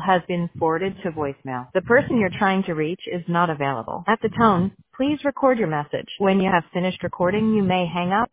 has been forwarded to voicemail. The person you're trying to reach is not available. At the tone, please record your message. When you have finished recording, you may hang up.